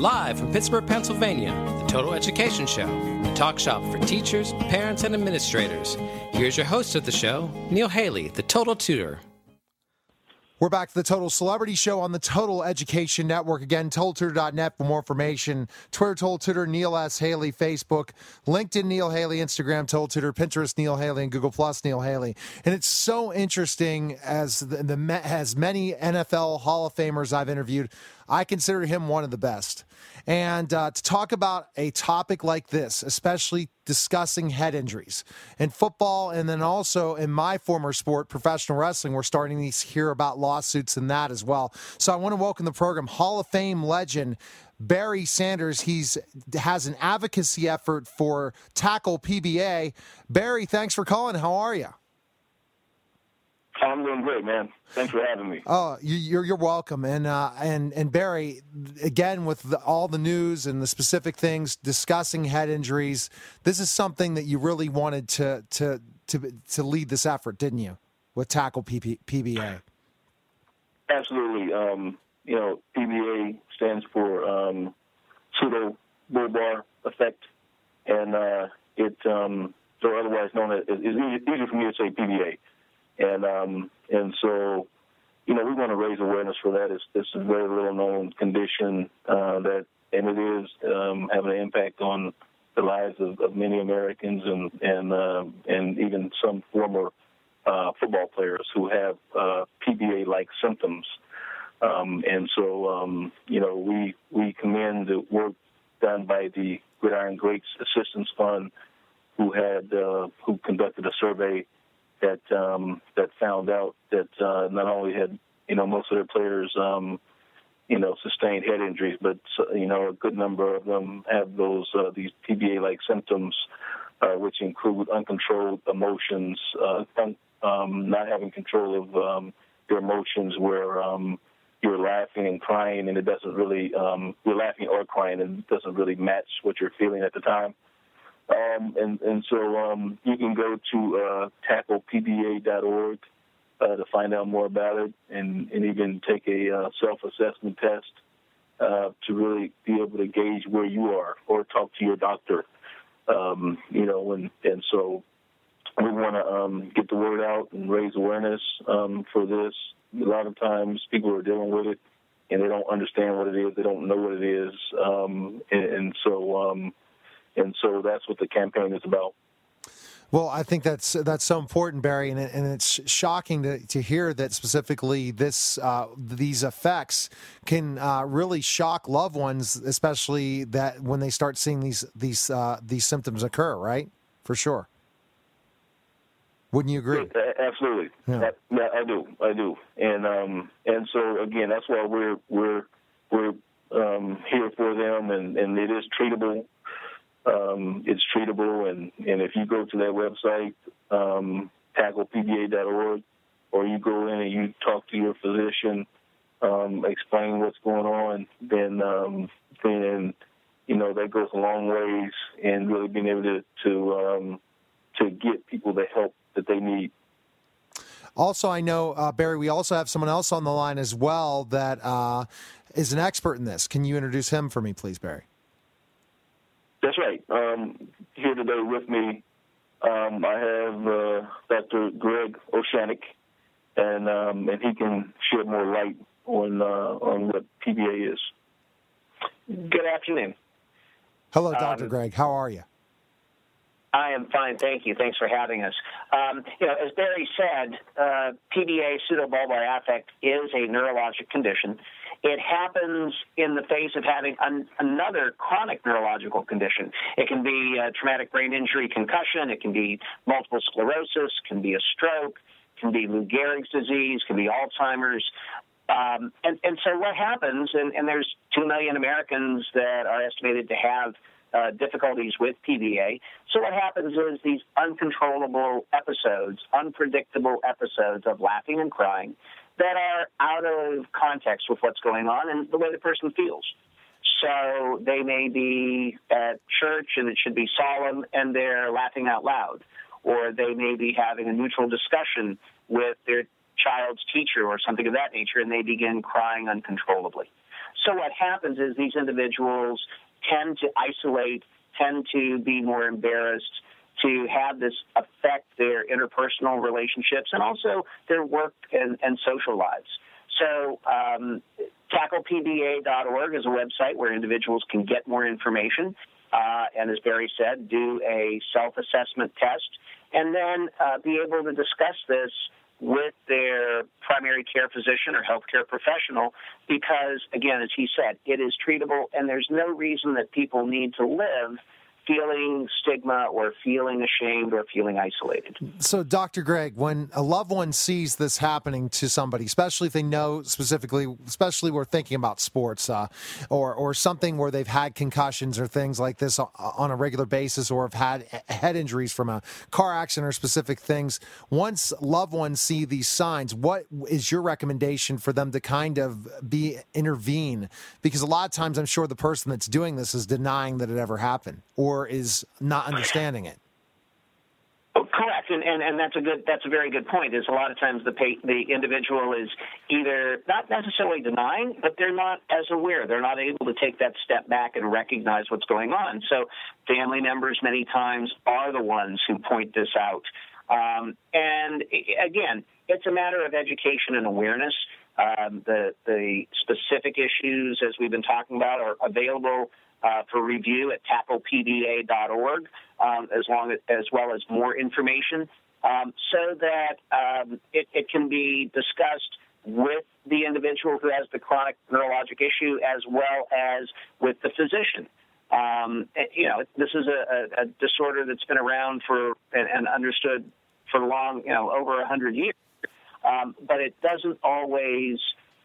Live from Pittsburgh, Pennsylvania, the Total Education Show, the talk shop for teachers, parents, and administrators. Here's your host of the show, Neil Haley, the Total Tutor. We're back to the Total Celebrity Show on the Total Education Network. Again, TotalTutor.net for more information. Twitter, Total Tutor, Neil S. Haley, Facebook, LinkedIn, Neil Haley, Instagram, Total Tutor, Pinterest, Neil Haley, and Google+, Neil Haley. And it's so interesting as many NFL Hall of Famers I've interviewed, I consider him one of the best. And to talk about a topic like this, especially discussing head injuries in football, and then also in my former sport, professional wrestling, we're starting to hear about lawsuits in that as well. So I want to welcome the program Hall of Fame legend Barry Sanders. He has an advocacy effort for Tackle PBA. Barry, thanks for calling. How are you? I'm doing great, man. Thanks for having me. Oh, you're welcome. And Barry, again, with all the news and the specific things discussing head injuries, this is something that you really wanted to lead this effort, didn't you? With Tackle PBA. Absolutely. PBA stands for pseudo bulbar effect, and so otherwise known as, it's easier for me to say PBA. And so, we want to raise awareness for that. It's a very little known condition, and it is having an impact on the lives of many Americans and even some former football players who have PBA-like symptoms. And so, we commend the work done by the Gridiron Greats Assistance Fund, who conducted a survey that found out that not only had most of their players sustained head injuries, but a good number of them have these PBA-like symptoms, which include uncontrolled emotions, not having control of your emotions, where you're laughing and crying, and it doesn't really you're laughing or crying, and it doesn't really match what you're feeling at the time. So you can go to tacklepba.org to find out more about it, and even take a self-assessment test to really be able to gauge where you are, or talk to your doctor. And so we want to get the word out and raise awareness for this. A lot of times people are dealing with it, and they don't understand what it is. They don't know what it is, and so that's what the campaign is about. Well, I think that's so important, Barry, and it's shocking to hear that specifically these effects can really shock loved ones, especially that when they start seeing these symptoms occur. Right, for sure. Wouldn't you agree? Absolutely. Yeah. I do. And so again, that's why we're here for them, and it is treatable. It's treatable, and if you go to their website, tacklepba.org, or you go in and you talk to your physician, explain what's going on, then that goes a long ways in really being able to get people the help that they need. Also, I know, Barry, we also have someone else on the line as well that is an expert in this. Can you introduce him for me, please, Barry? That's right. Here today with me, I have Dr. Greg Oshanik, and he can shed more light on what PBA is. Good afternoon. Hello, Dr. Greg. How are you? I am fine, thank you. Thanks for having us. As Barry said, PBA, pseudobulbar affect, is a neurologic condition. It happens in the face of having another chronic neurological condition. It can be a traumatic brain injury, concussion. It can be multiple sclerosis. Can be a stroke. Can be Lou Gehrig's disease. Can be Alzheimer's. And so what happens, and there's 2 million Americans that are estimated to have difficulties with PBA. So what happens is these uncontrollable episodes, unpredictable episodes of laughing and crying that are out of context with what's going on and the way the person feels. So they may be at church and it should be solemn and they're laughing out loud, or they may be having a neutral discussion with their child's teacher or something of that nature, and they begin crying uncontrollably. So what happens is these individuals tend to isolate, tend to be more embarrassed, to have this affect their interpersonal relationships and also their work and social lives. So tacklepba.org is a website where individuals can get more information and, as Barry said, do a self-assessment test and then be able to discuss this with their primary care physician or healthcare professional because, again, as he said, it is treatable and there's no reason that people need to live feeling stigma or feeling ashamed or feeling isolated. So, Dr. Greg, when a loved one sees this happening to somebody, especially if they know specifically, especially we're thinking about sports or something where they've had concussions or things like this on a regular basis or have had head injuries from a car accident or specific things, once loved ones see these signs, what is your recommendation for them to kind of intervene? Because a lot of times I'm sure the person that's doing this is denying that it ever happened or is not understanding it. Correct, and that's a very good point. Is a lot of times the individual is either not necessarily denying, but they're not as aware. They're not able to take that step back and recognize what's going on. So family members many times are the ones who point this out. And again, it's a matter of education and awareness. The specific issues, as we've been talking about, are available for review at tacklepba.org, as well as more information, so that it can be discussed with the individual who has the chronic neurologic issue as well as with the physician. This is a disorder that's been around for and understood for long, over 100 years, but it doesn't always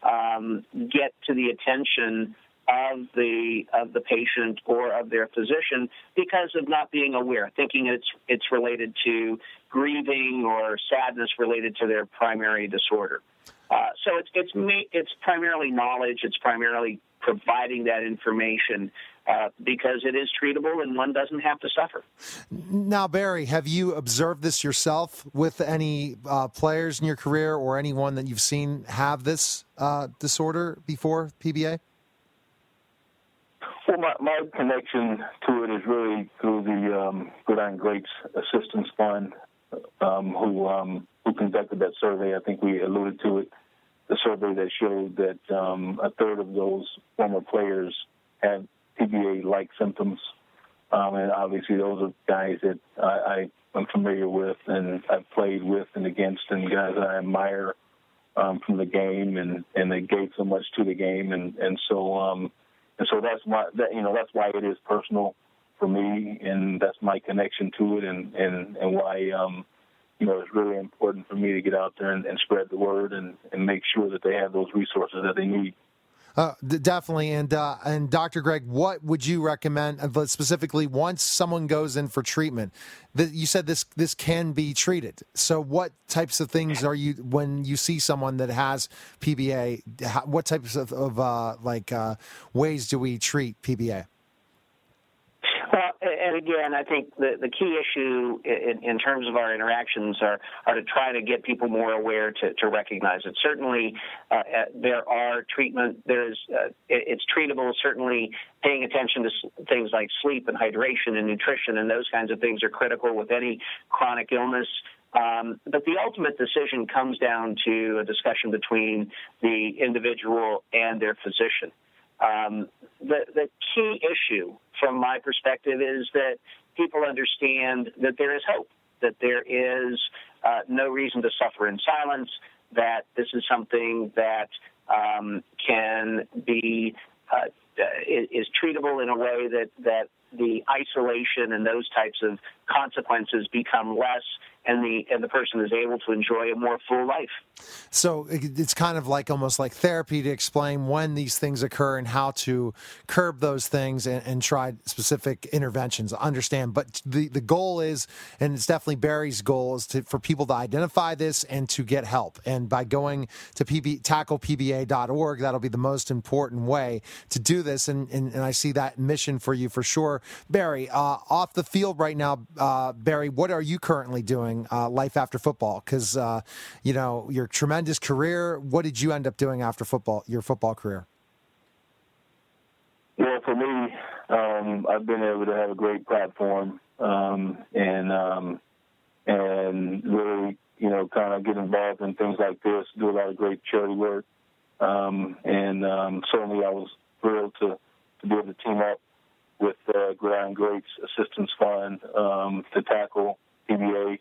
get to the attention of the patient or of their physician because of not being aware, thinking it's related to grieving or sadness related to their primary disorder. So it's primarily knowledge. It's primarily providing that information because it is treatable and one doesn't have to suffer. Now, Barry, have you observed this yourself with any players in your career or anyone that you've seen have this disorder before, PBA? Well, my connection to it is really through the Gridiron Greats Assistance Fund, who conducted that survey. I think we alluded to it, the survey that showed that a third of those former players had PBA-like symptoms, and obviously those are guys that I'm familiar with and I've played with and against, and guys I admire from the game, and they gave so much to the game, and so that's that's why it is personal for me, and that's my connection to it, and why it's really important for me to get out there and spread the word and make sure that they have those resources that they need. Definitely. And Dr. Greg, what would you recommend specifically once someone goes in for treatment? You said this can be treated. So what types of things are you, when you see someone that has PBA, what types of ways do we treat PBA? Well, and again, I think the key issue in terms of our interactions are to try to get people more aware to recognize it. Certainly, there are treatment. It's treatable. Certainly, paying attention to things like sleep and hydration and nutrition and those kinds of things are critical with any chronic illness. But the ultimate decision comes down to a discussion between the individual and their physician. The key issue from my perspective is that people understand that there is hope, that there is no reason to suffer in silence, that this is something that can be is treatable in a way that the isolation and those types of consequences become less, and the person is able to enjoy a more full life. So it's kind of like almost like therapy to explain when these things occur and how to curb those things and try specific interventions. Understand, but the goal is, and it's definitely Barry's goal, is for people to identify this and to get help. And by going to tacklepba.org, that'll be the most important way to do this. And I see that mission for you for sure. career. Barry, off the field right now, Barry, what are you currently doing life after football? Because, your tremendous career, what did you end up doing after football, your football career? Well, for me, I've been able to have a great platform and really, kind of get involved in things like this, do a lot of great charity work. Certainly I was thrilled to be able to team up with Gridiron Greats Assistance Fund to tackle PBA.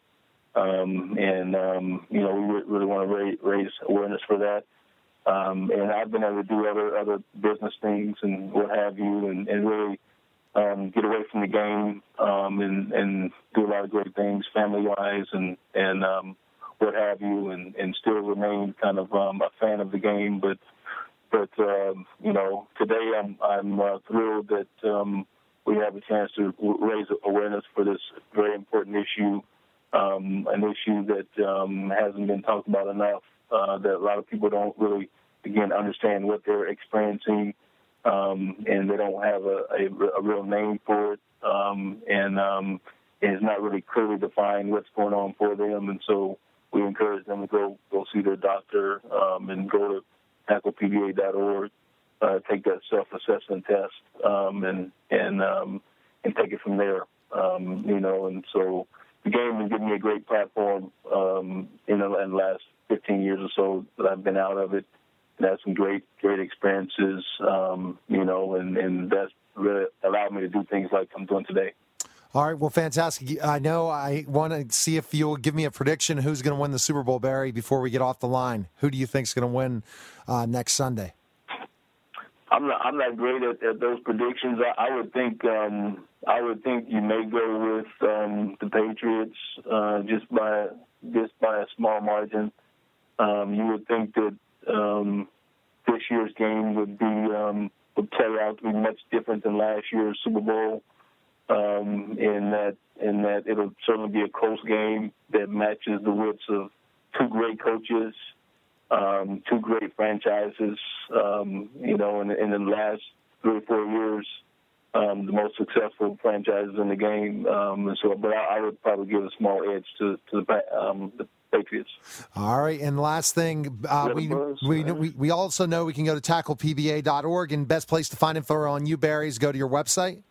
We really want to raise awareness for that. And I've been able to do other business things and what have you, and really get away from the game and do a lot of great things family-wise and what have you, and still remain kind of a fan of the game. But today I'm thrilled that we have a chance to raise awareness for this very important issue, an issue that hasn't been talked about enough, that a lot of people don't really, again, understand what they're experiencing, and they don't have a real name for it, and it's not really clearly defined what's going on for them. And so we encourage them to go see their doctor and go to tacklepba.org, take that self-assessment test, and take it from there. And so the game has given me a great platform in the last 15 years or so that I've been out of it, and had some great experiences, and that's really allowed me to do things like I'm doing today. All right, well, fantastic. I know I want to see if you'll give me a prediction who's going to win the Super Bowl, Barry, before we get off the line. Who do you think is going to win next Sunday? I'm not great at those predictions. I would think you may go with the Patriots just by a small margin. You would think that this year's game would play out to be much different than last year's Super Bowl. In that it'll certainly be a close game that matches the wits of two great coaches, two great franchises, in the last 3 or 4 years, the most successful franchises in the game. But I would probably give a small edge to the Patriots. All right, and last thing, we also know we can go to tacklepba.org, and best place to find info on you, Barry, is go to your website.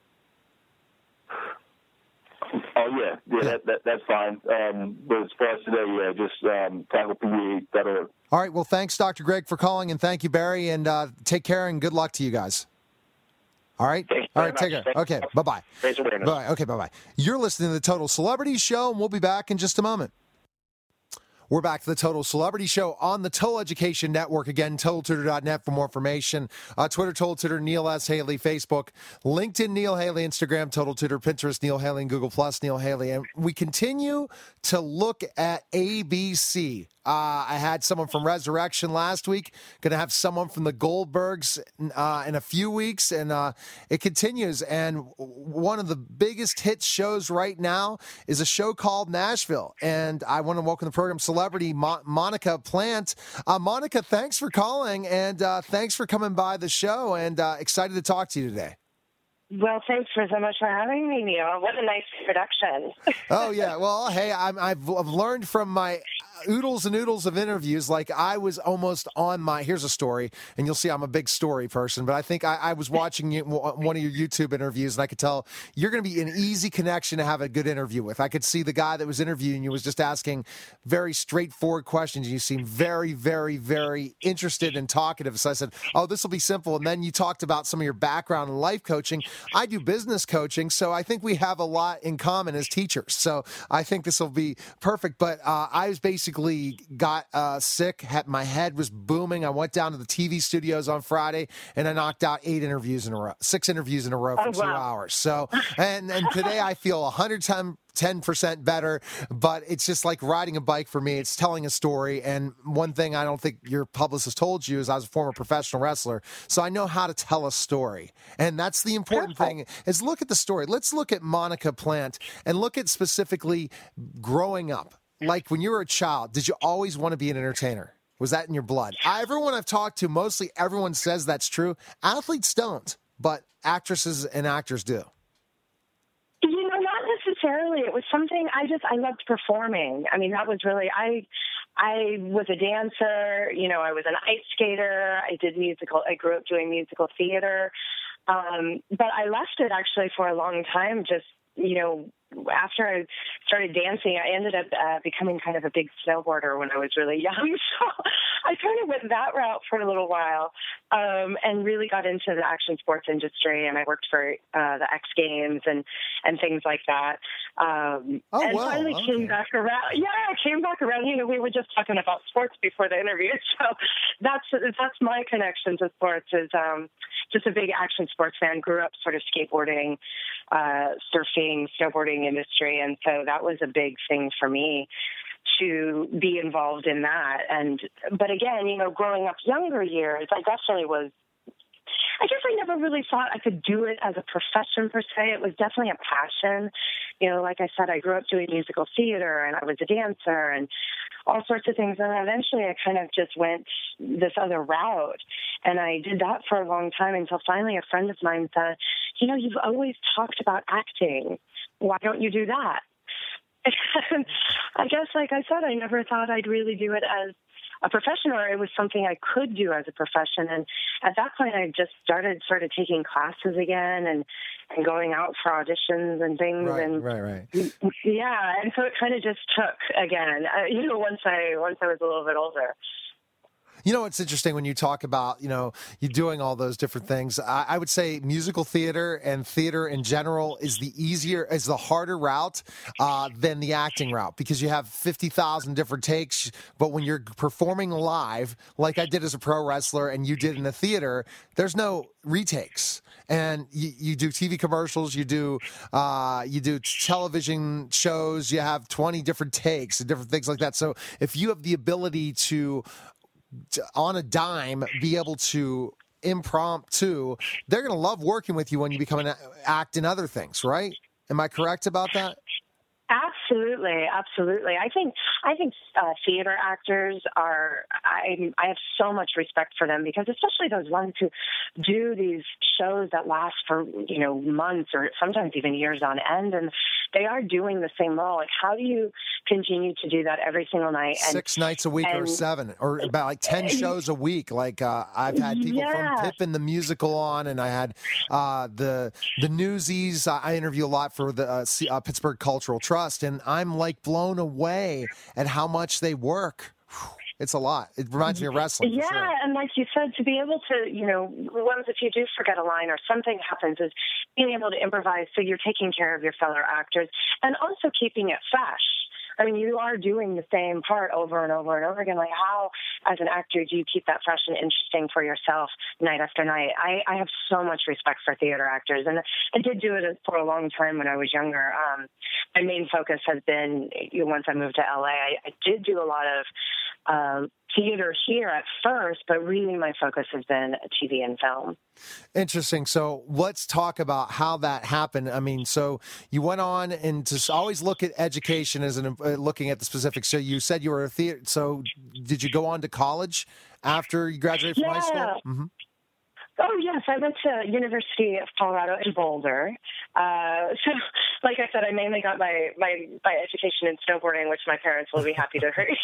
Oh, yeah, that's fine. But as far as today, just tacklepba.org. All right, well, thanks, Dr. Greg, for calling, and thank you, Barry, and take care, and good luck to you guys. All right? All right, take care. Okay, bye-bye. Thanks for joining us. Bye. Okay, bye-bye. You're listening to the Total Celebrity Show, and we'll be back in just a moment. We're back to the Total Celebrity Show on the Total Education Network. Again, TotalTutor.net for more information. Twitter, Total Tutor, Neil S. Haley, Facebook, LinkedIn, Neil Haley, Instagram, Total Tutor, Pinterest, Neil Haley, and Google+, Neil Haley. And we continue to look at ABC. I had someone from Resurrection last week. Going to have someone from the Goldbergs in a few weeks, and it continues. And one of the biggest hit shows right now is a show called Nashville. And I want to welcome the program celebrity Monica Plant. Monica, thanks for calling, and thanks for coming by the show. And excited to talk to you today. Well, thanks so much for having me, Neil. What a nice introduction. Oh, yeah. Well, hey, I've learned from my oodles and oodles of interviews, like I was almost on here's a story, and you'll see I'm a big story person, but I think I was watching one of your YouTube interviews, and I could tell you're going to be an easy connection to have a good interview with. I could see the guy that was interviewing you was just asking very straightforward questions, and you seemed very, very, very interested and talkative. So I said, oh, this will be simple. And then you talked about some of your background in life coaching. I do business coaching, so I think we have a lot in common as teachers. So I think this will be perfect. But I was basically got sick. My head was booming. I went down to the TV studios on Friday, and I knocked out 6 interviews in a row for 2 hours. So, and today I feel 110% better, but it's just like riding a bike for me. It's telling a story. And one thing I don't think your publicist told you is I was a former professional wrestler, so I know how to tell a story. And that's the important thing, is look at the story. Let's look at Monica Plant and look at specifically growing up. Like when you were a child, did you always want to be an entertainer? Was that in your blood? Everyone I've talked to, mostly everyone says that's true. Athletes don't, but actresses and actors do. necessarily. It was something I loved performing. I mean, that was really, I was a dancer, I was an ice skater. I grew up doing musical theater. But I left it actually for a long time, just, after I started dancing, I ended up becoming kind of a big snowboarder when I was really young. So I kind of went that route for a little while, and really got into the action sports industry. And I worked for the X Games and things like that. Finally came back around. Yeah, I came back around. We were just talking about sports before the interview. So that's my connection to sports is just a big action sports fan. Grew up sort of skateboarding, surfing, snowboarding industry, and so that was a big thing for me to be involved in that. But again, growing up younger years, I guess I never really thought I could do it as a profession per se. It was definitely a passion. Like I said, I grew up doing musical theater and I was a dancer and all sorts of things. And eventually I kind of just went this other route. And I did that for a long time until finally a friend of mine said, you've always talked about acting. Why don't you do that? And I guess, like I said, I never thought I'd really do it as a profession, or it was something I could do as a profession. And at that point, I just started sort of taking classes again and going out for auditions and things. Right. Yeah, and so it kind of just took again. Once I was a little bit older. It's interesting when you talk about, you doing all those different things. I would say musical theater and theater in general is the harder route than the acting route, because you have 50,000 different takes. But when you're performing live, like I did as a pro wrestler and you did in the theater, there's no retakes. And you do TV commercials, you do television shows, you have 20 different takes and different things like that. So if you have the ability to on a dime, be able to impromptu, they're going to love working with you when you become an act in other things, right? Am I correct about that? Absolutely. I think theater actors are. I have so much respect for them, because especially those ones who do these shows that last for months or sometimes even years on end, and they are doing the same role. Like, how do you continue to do that every single night? 6 nights a week, or 7, or about like 10 shows a week. Like I've had people from Pippin the musical on, and I had the Newsies. I interview a lot for the Pittsburgh Cultural Trust, and I'm like blown away at how much they work. It's a lot. It reminds me of wrestling. Yeah, sure. And like you said, to be able to, once if you do forget a line or something happens, is being able to improvise so you're taking care of your fellow actors and also keeping it fresh. I mean, you are doing the same part over and over and over again. Like, how, as an actor, do you keep that fresh and interesting for yourself night after night? I have so much respect for theater actors, and I did do it for a long time when I was younger. My main focus has been, once I moved to LA, I did do a lot of theater here at first, but really my focus has been TV and film. Interesting. So let's talk about how that happened. I mean, so you went on and to always look at education as looking at the specifics. So you said you were a theater. So did you go on to college after you graduated from high school? Mm-hmm. Oh, yes. I went to University of Colorado in Boulder. So, like I said, I mainly got my education in snowboarding, which my parents will be happy to hear.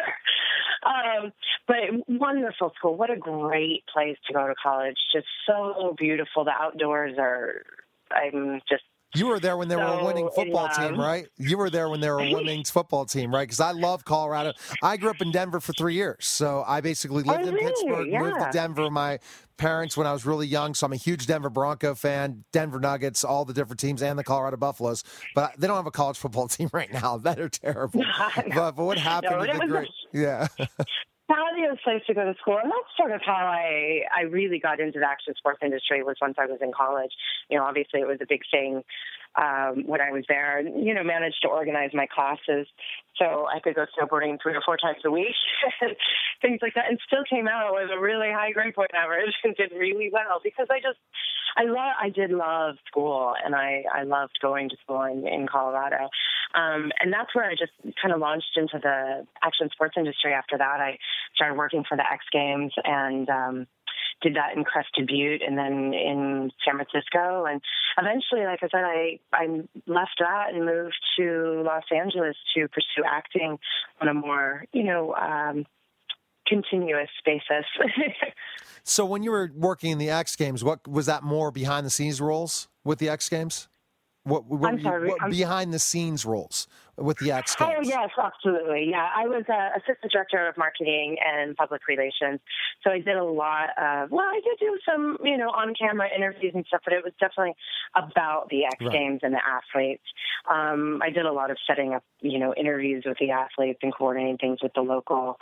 But wonderful school. What a great place to go to college. Just so beautiful. The outdoors I'm just. You were there when they were a winning football team, right? You were there when they were a winning football team, right? Because I love Colorado. I grew up in Denver for 3 years. So I basically lived in Pittsburgh, moved to Denver. My parents when I was really young, so I'm a huge Denver Bronco fan, Denver Nuggets, all the different teams, and the Colorado Buffaloes. But they don't have a college football team right now. That are terrible. But what happened to the great... Yeah. Fabulous place to go to school, and that's sort of how I really got into the action sports industry, was once I was in college. Obviously it was a big thing when I was there. Managed to organize my classes so I could go snowboarding 3 or 4 times a week and things like that, and still came out with a really high grade point average and did really well, because I did love school, and I loved going to school in Colorado. And that's where I just kind of launched into the action sports industry. After that, I started working for the X Games and did that in Crested Butte and then in San Francisco. And eventually, like I said, I left that and moved to Los Angeles to pursue acting on a more, continuous basis. So when you were working in the X Games, what was that more behind the scenes roles with the X Games? What behind the scenes roles with the X Games? Oh, yes, absolutely. Yeah, I was assistant director of marketing and public relations. So I did a lot of, I did do some, on-camera interviews and stuff, but it was definitely about the X Games and the athletes. I did a lot of setting up, interviews with the athletes and coordinating things with the local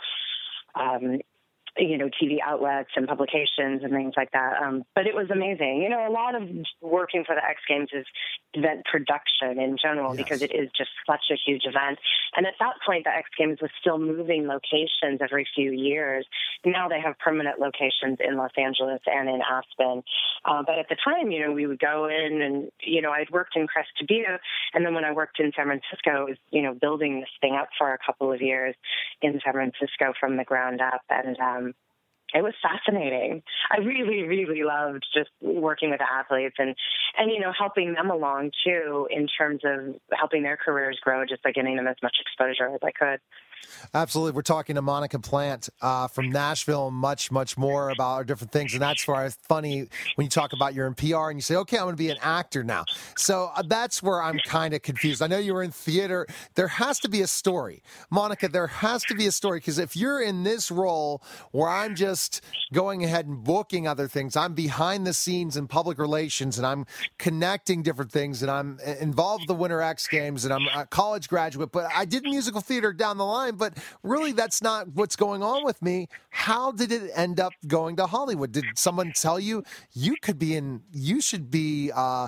TV outlets and publications and things like that. But it was amazing. A lot of working for the X Games is event production in general, because it is just such a huge event. And at that point, the X Games was still moving locations every few years. Now they have permanent locations in Los Angeles and in Aspen. But at the time, we would go in and, I'd worked in Crested Butte. And then when I worked in San Francisco, I was, building this thing up for a couple of years in San Francisco from the ground up. And, it was fascinating. I really, really loved just working with athletes and helping them along too in terms of helping their careers grow just by getting them as much exposure as I could. Absolutely. We're talking to Monica Plant from Nashville, much, much more about our different things. And that's why it's funny when you talk about you're in PR and you say, okay, I'm going to be an actor now. So that's where I'm kind of confused. I know you were in theater. There has to be a story. Monica, there has to be a story, because if you're in this role where I'm just going ahead and booking other things, I'm behind the scenes in public relations and I'm connecting different things and I'm involved with the Winter X Games and I'm a college graduate, but I did musical theater down the line. But really, that's not what's going on with me. How did it end up going to Hollywood? Did someone tell you you should be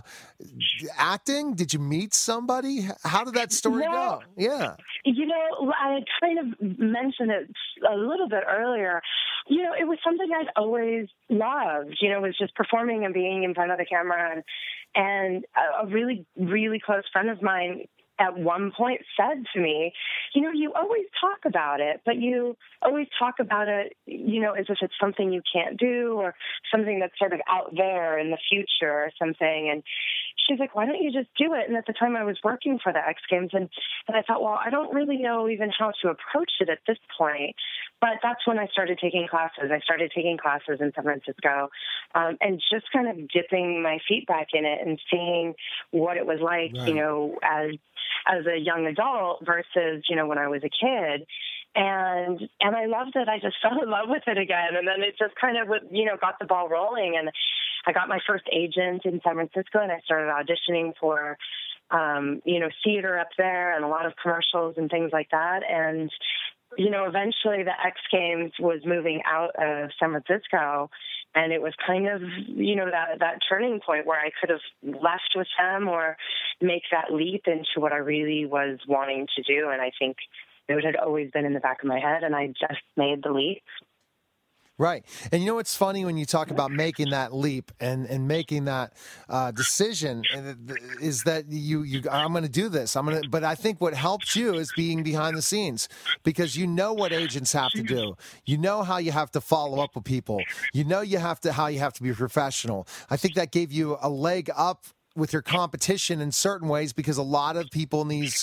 acting? Did you meet somebody? How did that story go? Yeah. I kind of mentioned it a little bit earlier. It was something I'd always loved. It was just performing and being in front of the camera. And a really, really close friend of mine at one point said to me, you always talk about it, but you always talk about it, as if it's something you can't do or something that's sort of out there in the future or something. And she's like, why don't you just do it? And at the time I was working for the X Games, and I thought, well, I don't really know even how to approach it at this point. But that's when I started taking classes. I started taking classes in San Francisco and just kind of dipping my feet back in it and seeing what it was like, as a young adult versus, when I was a kid. And I loved it. I just fell in love with it again. And then it just kind of, got the ball rolling. And I got my first agent in San Francisco, and I started auditioning for, theater up there and a lot of commercials and things like that. And, eventually the X Games was moving out of San Francisco. And it was kind of, that turning point where I could have left with them or make that leap into what I really was wanting to do. And I think it had always been in the back of my head, and I just made the leap. Right. And it's funny when you talk about making that leap and making that decision is that I'm going to do this. But I think what helps you is being behind the scenes, because what agents have to do. How you have to follow up with people. How you have to be professional. I think that gave you a leg up with your competition in certain ways, because a lot of people in these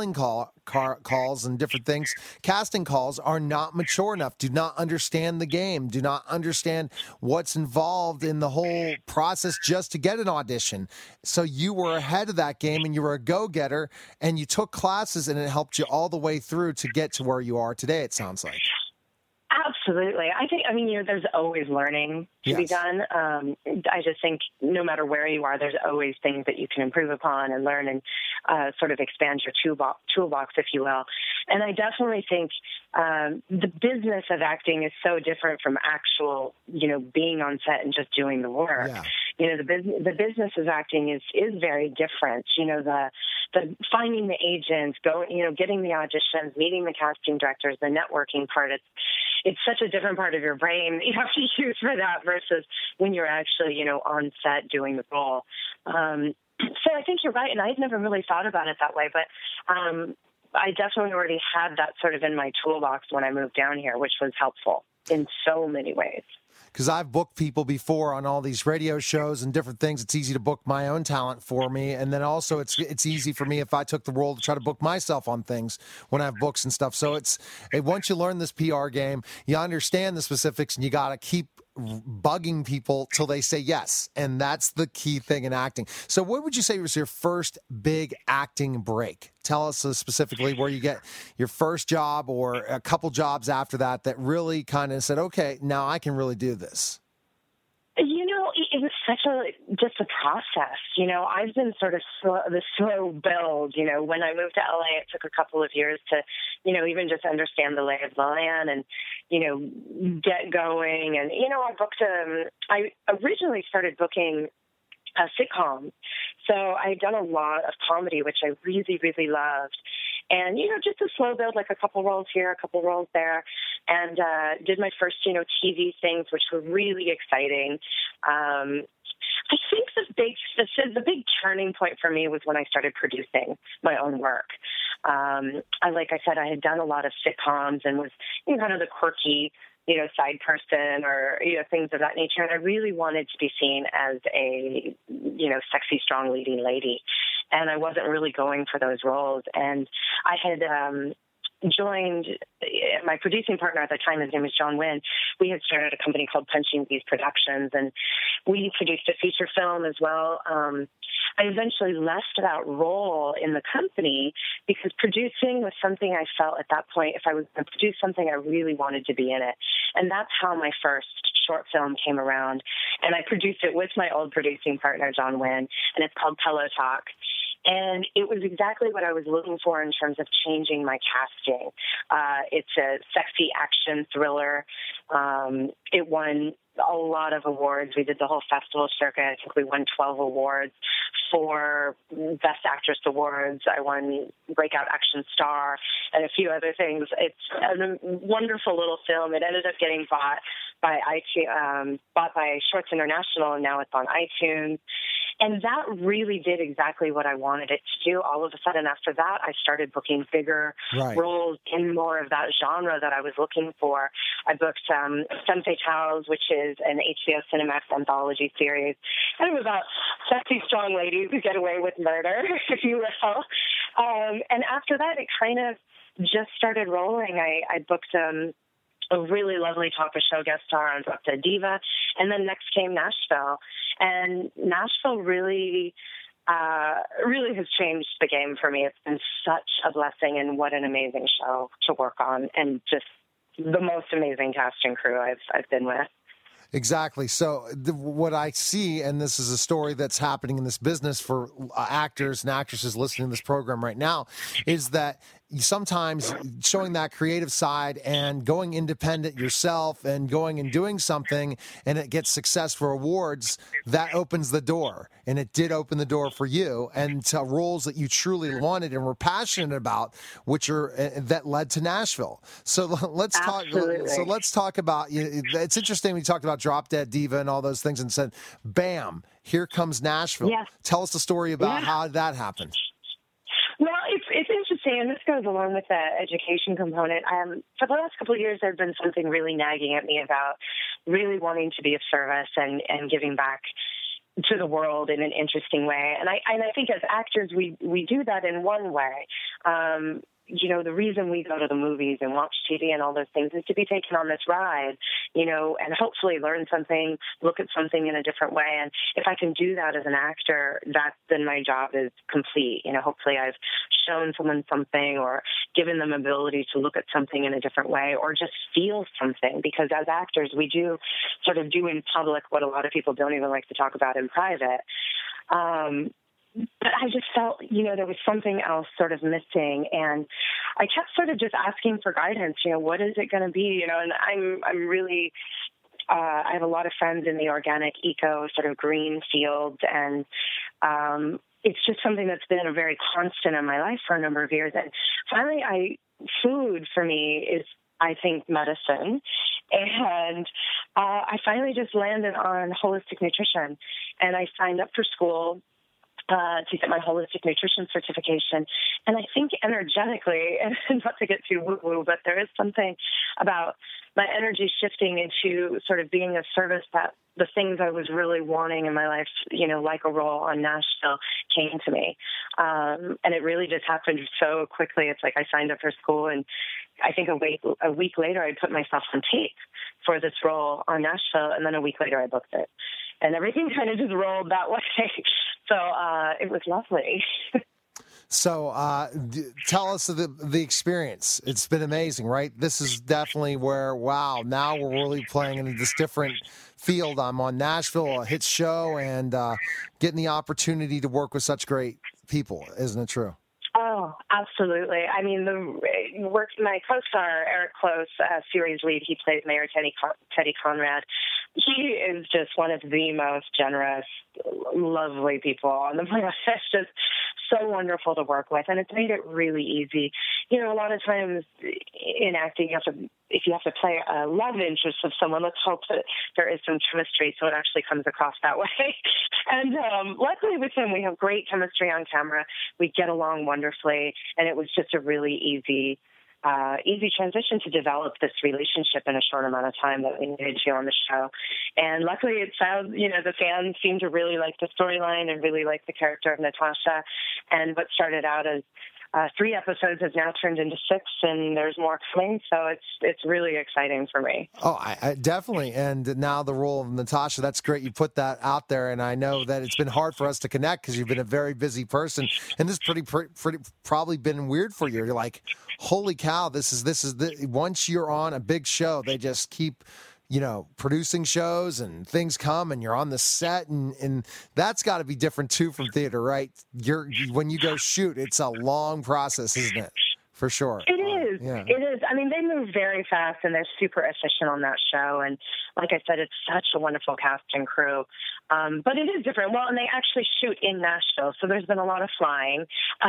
calls and different things, casting calls, are not mature enough, do not understand the game, do not understand what's involved in the whole process just to get an audition. So you were ahead of that game, and you were a go-getter, and you took classes, and it helped you all the way through to get to where you are today, it sounds like. Absolutely. There's always learning to be done. I just think no matter where you are, there's always things that you can improve upon and learn and sort of expand your toolbox, if you will. And I definitely think the business of acting is so different from actual, being on set and just doing the work. Yeah. The business of acting is very different. The finding the agents, getting the auditions, meeting the casting directors, the networking part. It's such a different part of your brain that you have to use for that versus when you're actually, on set doing the role. So I think you're right, and I'd never really thought about it that way, but I definitely already had that sort of in my toolbox when I moved down here, which was helpful. in so many ways. Because I've booked people before on all these radio shows and different things. It's easy to book my own talent for me. And then also it's easy for me if I took the role to try to book myself on things when I have books and stuff. So once you learn this PR game, you understand the specifics, and you got to keep bugging people till they say yes. And that's the key thing in acting. So what would you say was your first big acting break? Tell us specifically where you get your first job or a couple jobs after that really kind of said, okay, now I can really do this. You know, it was just a process. You know, I've been sort of the slow build. You know, when I moved to LA, it took a couple of years to, you know, even just understand the lay of the land and, you know, get going. And, you know, I originally started booking sitcoms. So I'd done a lot of comedy, which I really, really loved. And, you know, just a slow build, like a couple roles here, a couple roles there, and did my first, you know, TV things, which were really exciting. I think the big turning point for me was when I started producing my own work. Like I said, I had done a lot of sitcoms and was, you know, kind of the quirky, you know, side person or, you know, things of that nature. And I really wanted to be seen as a, you know, sexy, strong leading lady. And I wasn't really going for those roles. And I had joined my producing partner at the time. His name was John Wynn. We had started a company called Punching Bees Productions, and we produced a feature film as well. I eventually left that role in the company because producing was something I felt at that point, if I was going to produce something, I really wanted to be in it. And that's how my first short film came around. And I produced it with my old producing partner, John Wynn, and it's called Pillow Talk. And it was exactly what I was looking for in terms of changing my casting. It's a sexy action thriller. It won a lot of awards. We did the whole festival circuit. I think we won 12 awards, 4 Best Actress awards. I won Breakout Action Star and a few other things. It's a wonderful little film. It ended up getting bought by Shorts International, and now it's on iTunes. And that really did exactly what I wanted it to do. All of a sudden, after that, I started booking bigger roles in more of that genre that I was looking for. I booked Femme Fatales, which is an HBO Cinemax anthology series, and it was about sexy, strong ladies who get away with murder, if you will. And after that, it kind of just started rolling. I booked a really lovely talk show guest star on Drop Dead Diva, and then next came Nashville. And Nashville really has changed the game for me. It's been such a blessing, and what an amazing show to work on, and just the most amazing cast and crew I've been with. Exactly. So what I see, and this is a story that's happening in this business for actors and actresses listening to this program right now, is that sometimes showing that creative side and going independent yourself and going and doing something and it gets success for awards, that opens the door. And it did open the door for you and to roles that you truly wanted and were passionate about, which are that led to Nashville. So let's talk. So let's talk about. It's interesting. We talked about Drop Dead Diva and all those things, and said, "Bam! Here comes Nashville." Yes. Tell us the story about how that happened. Well, it's interesting, and this goes along with the education component. For the last couple of years, there's been something really nagging at me about really wanting to be of service and giving back to the world in an interesting way. And I think as actors, we do that in one way. You know, the reason we go to the movies and watch TV and all those things is to be taken on this ride, you know, and hopefully learn something, look at something in a different way. And if I can do that as an actor, then my job is complete. You know, hopefully I've shown someone something or given them ability to look at something in a different way or just feel something. Because as actors, we do sort of do in public what a lot of people don't even like to talk about in private. But I just felt, you know, there was something else sort of missing. And I kept sort of just asking for guidance, you know, what is it going to be? You know, and I'm really, I have a lot of friends in the organic eco sort of green fields. And it's just something that's been a very constant in my life for a number of years. And finally, food for me is, I think, medicine. And I finally just landed on holistic nutrition. And I signed up for school. to get my holistic nutrition certification. And I think energetically, and not to get too woo-woo, but there is something about my energy shifting into sort of being of service that the things I was really wanting in my life, like a role on Nashville, came to me. And it really just happened so quickly. It's like I signed up for school, and I think a week later I put myself on tape for this role on Nashville, and then a week later I booked it. And everything kind of just rolled that way. So it was lovely. So tell us the experience. It's been amazing, right? This is definitely where, wow, now we're really playing in this different field. I'm on Nashville, a hit show, and getting the opportunity to work with such great people. Isn't it true? Oh, absolutely. I mean, my co-star, Eric Close, series lead, he plays Mayor Teddy Conrad. He is just one of the most generous, lovely people on the planet. It's just so wonderful to work with, and it's made it really easy. A lot of times in acting, if you have to play a love interest of someone, let's hope that there is some chemistry so it actually comes across that way. And luckily with him, we have great chemistry on camera. We get along wonderfully, and it was just a really easy transition to develop this relationship in a short amount of time that we needed to on the show. And luckily it sounds, the fans seem to really like the storyline and really like the character of Natasha. And what started out as 3 episodes has now turned into 6, and there's more coming. So it's really exciting for me. Oh, I definitely. And now the role of Natasha, that's great. You put that out there, and I know that it's been hard for us to connect because you've been a very busy person, and this pretty probably been weird for you. You're like, holy cow, this is once you're on a big show, they just keep producing shows and things come and you're on the set and that's got to be different too from theater, right? When you go shoot, it's a long process, isn't it? For sure. It is. Yeah. It is. I mean, they move very fast and they're super efficient on that show. And like I said, it's such a wonderful cast and crew. But it is different. Well, and they actually shoot in Nashville. So there's been a lot of flying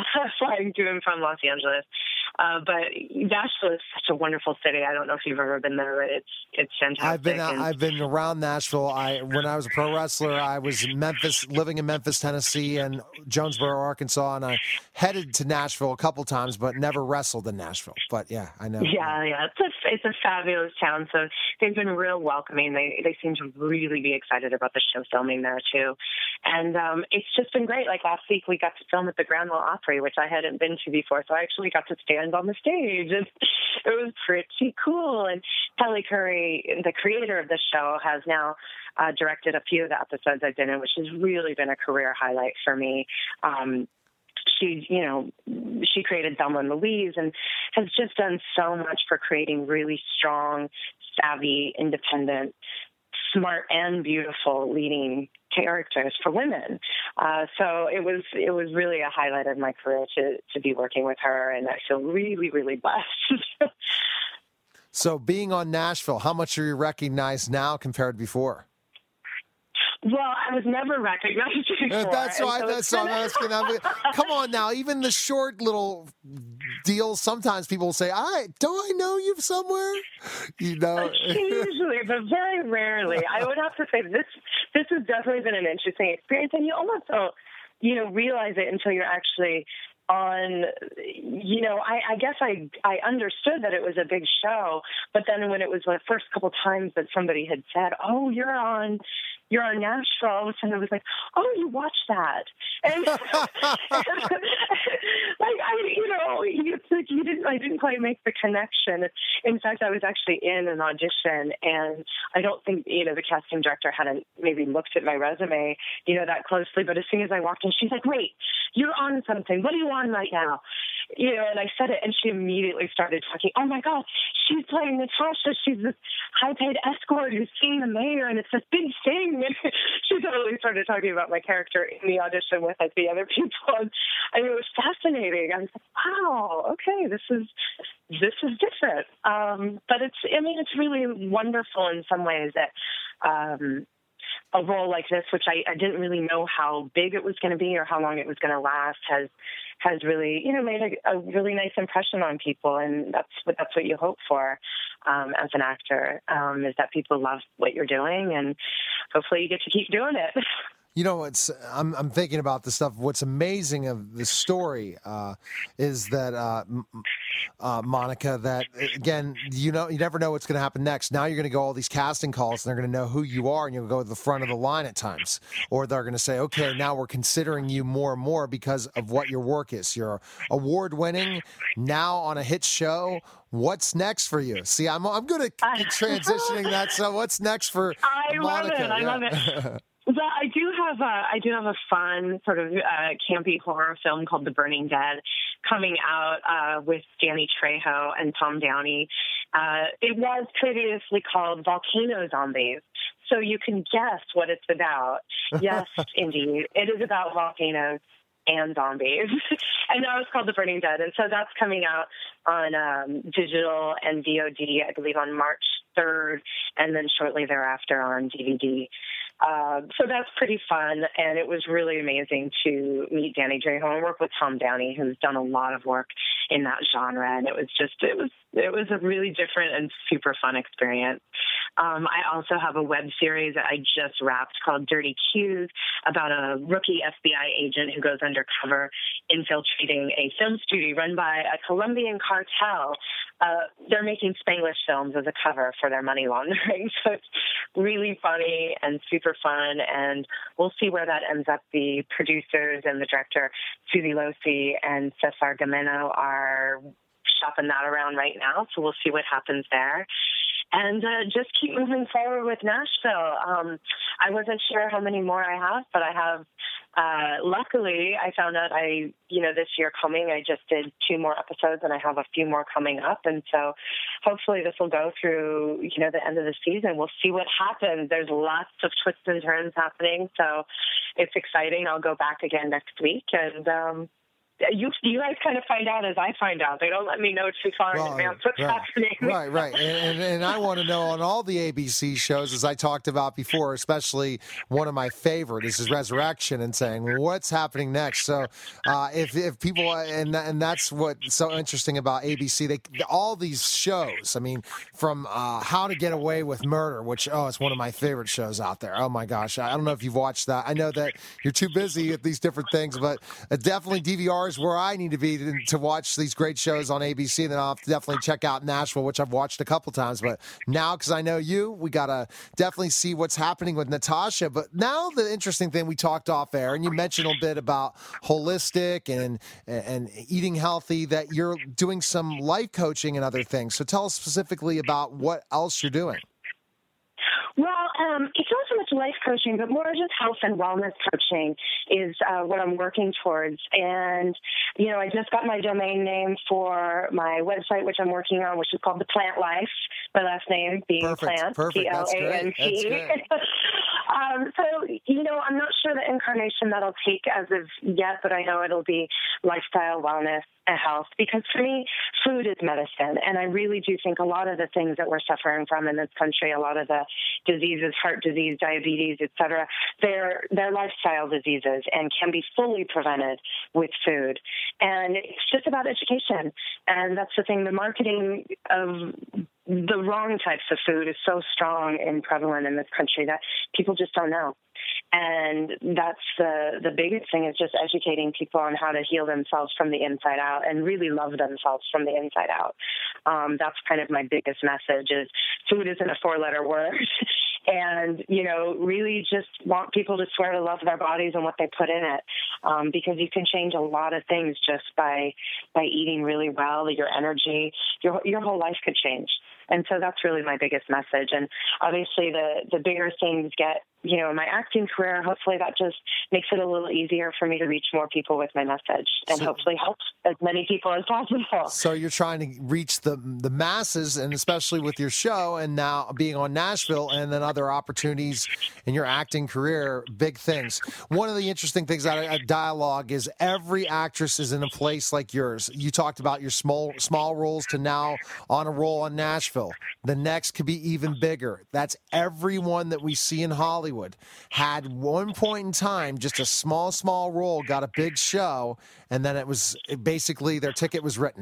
to and from Los Angeles. But Nashville is such a wonderful city. I don't know if you've ever been there, but it's fantastic. I've been around Nashville. When I was a pro wrestler, I was living in Memphis, Tennessee, and Jonesboro, Arkansas, and I headed to Nashville a couple times, but never wrestled in Nashville. But yeah, I know. Yeah, it's a fabulous town. So they've been real welcoming. They seem to really be excited about the show filming there too, and it's just been great. Like last week, we got to film at the Grand Ole Opry, which I hadn't been to before. So I actually got to stand on the stage, and it was pretty cool. And Kelly Curry, the creator of the show, has now directed a few of the episodes I've been in, which has really been a career highlight for me. She created Thelma and Louise and has just done so much for creating really strong, savvy, independent, smart and beautiful leading characters for women. So it was really a highlight of my career to be working with her, and I feel really, really blessed. So being on Nashville, how much are you recognized now compared to before? Well, I was never recognized before. That's why I'm asking. Come on now, even the short little deals, sometimes people will say, do I know you somewhere? Usually, but very rarely. I would have to say this has definitely been an interesting experience, and you almost don't, realize it until you're actually on, I guess I understood that it was a big show, but then when it was the first couple times that somebody had said, "Oh, you're on Nashville," all of a sudden I was like, "Oh, you watched that?" And I didn't quite make the connection. In fact, I was actually in an audition, and I don't think the casting director hadn't maybe looked at my resume that closely. But as soon as I walked in, she's like, "Wait, you're on something. What are you on right now?" And I said it, and she immediately started talking. "Oh my God, she's playing Natasha. She's this high-paid escort who's seeing the mayor, and it's this big thing." And she totally started talking about my character in the audition with the other people. And it was fascinating. I was like, "Wow, okay, this is different." But it's really wonderful in some ways that a role like this, which I didn't really know how big it was going to be or how long it was going to last, has really, made a really nice impression on people. And that's what you hope for as an actor, is that people love what you're doing, and hopefully you get to keep doing it. You know, I'm thinking about this stuff. What's amazing of the story is that Monica, that again, you never know what's going to happen next. Now you're going to go all these casting calls, and they're going to know who you are, and you'll go to the front of the line at times, or they're going to say, okay, now we're considering you more and more because of what your work is. You're award-winning, now on a hit show. What's next for you? See, I'm good at transitioning that. So what's next for Monica? I love it. Well, I do have a fun sort of campy horror film called The Burning Dead coming out with Danny Trejo and Tom Downey. It was previously called Volcano Zombies, so you can guess what it's about. Yes, indeed. It is about volcanoes and zombies. And now it's called The Burning Dead. And so that's coming out on digital and VOD, I believe, on March 3rd, and then shortly thereafter on DVD. So that's pretty fun, and it was really amazing to meet Danny Trejo and work with Tom Downey, who's done a lot of work in that genre, and it was a really different and super fun experience. I also have a web series that I just wrapped called Dirty Q's about a rookie FBI agent who goes undercover infiltrating a film studio run by a Colombian cartel. They're making Spanglish films as a cover for their money laundering. So it's really funny and super fun, and we'll see where that ends up. The producers and the director, Susie Losi and Cesar Gameno, are shopping that around right now, so we'll see what happens there. And just keep moving forward with Nashville. I wasn't sure how many more I have, but I have. Luckily, I found out this year coming, I just did 2 more episodes, and I have a few more coming up. And so hopefully this will go through, the end of the season. We'll see what happens. There's lots of twists and turns happening, so it's exciting. I'll go back again next week, and you guys kind of find out as I find out. They don't let me know too far in advance what's happening. Right. And I want to know on all the ABC shows, as I talked about before, especially one of my favorites is Resurrection, and saying, what's happening next? So if people, and that's what's so interesting about ABC, all these shows, I mean, from How to Get Away with Murder, which, it's one of my favorite shows out there. Oh, my gosh. I don't know if you've watched that. I know that you're too busy at these different things, but definitely DVR is where I need to be to watch these great shows on ABC. And then I'll have to definitely check out Nashville, which I've watched a couple times. But now, because I know you, we got to definitely see what's happening with Natasha. But now the interesting thing, we talked off air, and you mentioned a bit about holistic and eating healthy, that you're doing some life coaching and other things. So tell us specifically about what else you're doing. Well, it's not so much life coaching, but more just health and wellness coaching is what I'm working towards. And, I just got my domain name for my website, which I'm working on, which is called The Plant Life. My last name being Plant, P-L-A-N-T. So, I'm not sure the incarnation that'll take as of yet, but I know it'll be lifestyle, wellness, and health, because for me, food is medicine. And I really do think a lot of the things that we're suffering from in this country, a lot of the diseases, heart disease, diabetes, et cetera, they're lifestyle diseases and can be fully prevented with food. And it's just about education. And that's the thing. The marketing of the wrong types of food is so strong and prevalent in this country that people just don't know. And that's the biggest thing, is just educating people on how to heal themselves from the inside out and really love themselves from the inside out. That's kind of my biggest message, is food isn't a 4-letter word. And, really just want people to swear to love their bodies and what they put in it, because you can change a lot of things just by eating really well. Your energy, your whole life could change. And so that's really my biggest message. And obviously the bigger things get, in my acting career, hopefully that just makes it a little easier for me to reach more people with my message and hopefully help as many people as possible. So you're trying to reach the masses, and especially with your show and now being on Nashville, and then other opportunities in your acting career, big things. One of the interesting things out of Dialogue is every actress is in a place like yours. You talked about your small roles to now on a role on Nashville. The next could be even bigger. That's everyone that we see in Hollywood had one point in time just a small role, got a big show, and then basically their ticket was written.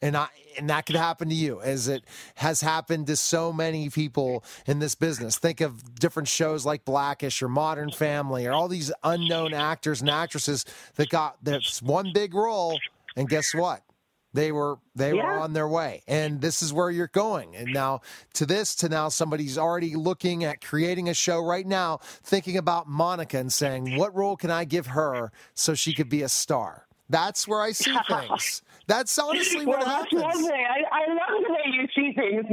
And that could happen to you, as it has happened to so many people in this business. Think of different shows like Blackish or Modern Family or all these unknown actors and actresses that got this one big role, and guess what? They were on their way, and this is where you're going. And now now somebody's already looking at creating a show right now, thinking about Monica and saying, what role can I give her so she could be a star? That's where I see things. That's honestly what happens. That's lovely. I love the way you see things,